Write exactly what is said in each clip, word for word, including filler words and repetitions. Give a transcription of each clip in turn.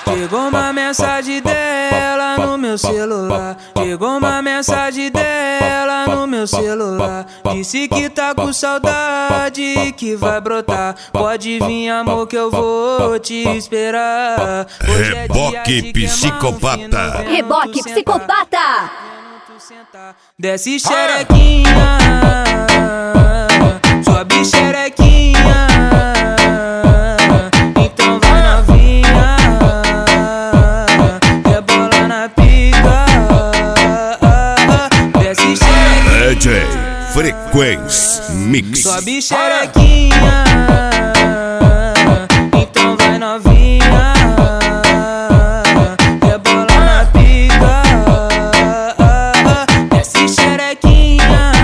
Chegou uma mensagem dela no meu celular. Chegou uma mensagem dela no meu celular. Disse que tá com saudade, que vai brotar. Pode vir, amor, que eu vou te esperar. Hoje é Reboque psicopata. Reboque psicopata. Desce xerequinha, sobe xerequinha. Então vai novinha, rebola na pica. Desce xerequinha, D J Frequência Mix. sobe xerequinha. Então vai novinha, rebola na pica. Desce xerequinha,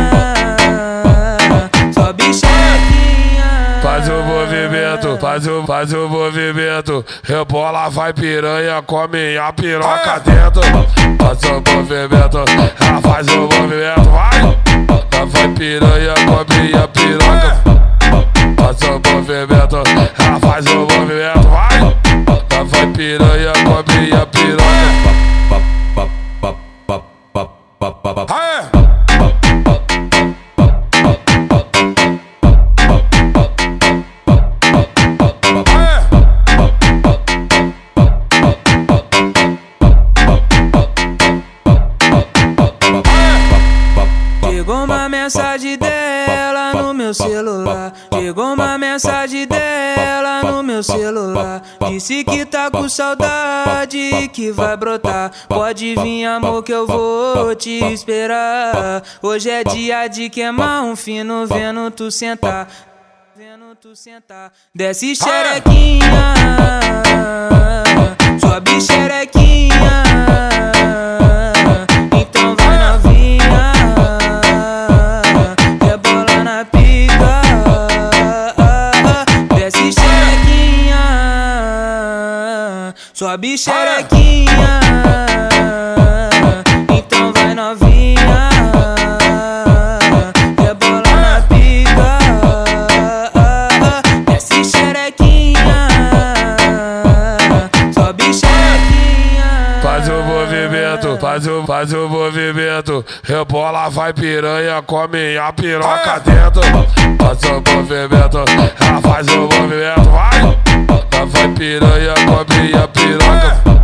sobe xerequinha. Faz o movimento, faz o, faz o movimento. Rebola, vai piranha, come a piroca dentro. Faz o movimento, ela faz o movimento, vai. Ela vai piranha, come a piroca. Faz o movimento, ela faz o movimento, vai. Ela vai piranha, come a piroca. Hey! Chegou uma mensagem dela no meu celular. Chegou uma mensagem dela no meu celular. Disse que tá com saudade, que vai brotar. Pode vir, amor, que eu vou te esperar. Hoje é dia de queimar um fino, vendo tu sentar. Vendo tu sentar. Desce xerequinha, sobe xerequinha. Então vai novinha, rebola na pica. Desce xerequinha, sobe xerequinha. Então vai novinha, rebola na pica. Desce xerequinha, sobe xerequinha. Faz o movimento, faz o, faz o movimento. Rebola, vai piranha, come a piroca dentro. Faz o movimento, ela faz o movimento, vai. Ela vai piranha, come a piroca.